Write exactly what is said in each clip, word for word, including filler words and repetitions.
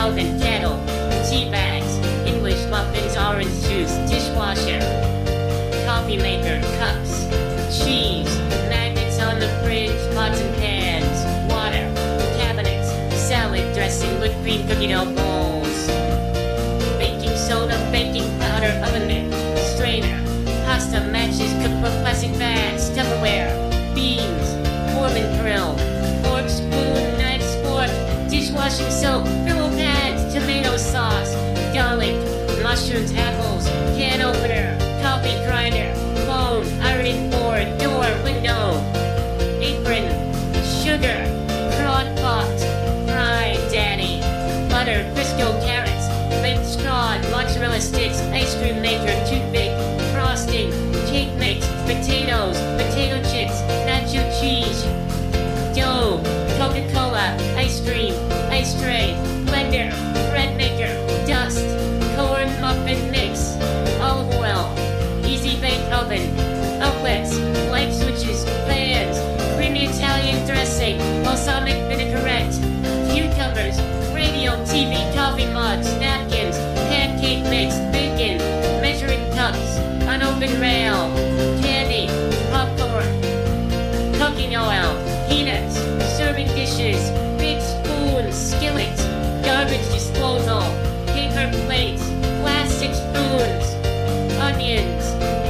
oven, kettle, tea bags, English muffins, orange juice, dishwasher, coffee maker, cups, cheese, magnets on the fridge, pots and pans, water, cabinets, salad dressing, whipped cream, cookie dough bowls, baking soda, baking powder, oven mitt, strainer, pasta, matches, cookbook, plastic bags, Tupperware, beans, Foreman grill, fork, spoon, knife, fork, dishwashing soap, pillow pads, tomato sauce, garlic, mushrooms, apples, can opener, coffee grinder, phone, ironing board, door, window, apron, sugar, crock pot, fry, daddy, butter, Crisco carrots, baked scrod, mozzarella sticks, ice cream maker, toothpick, frosting, cake mix, potatoes, potato chips, nacho cheese, dough, Coca-Cola, ice cream, ice tray, blender, bread maker, dust, corn muffin mix, olive oil, easy bake oven, outlets, light switches, fans, creamy Italian dressing, balsamic vinaigrette, cucumbers, radio, T V, coffee mugs, napkins, pancake mix, bacon, measuring cups, unopened rail, candy, popcorn, cooking oil, peanuts, serving dishes, big spoons, skillets, garbage disposal, paper plates, plastic spoons, onions,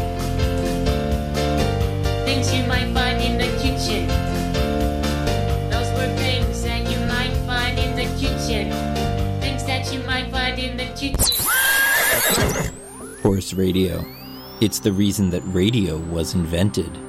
things you might find in the kitchen. Those were things that you might find in the kitchen. Things that you might find in the kitchen. Horse radio. It's the reason that radio was invented.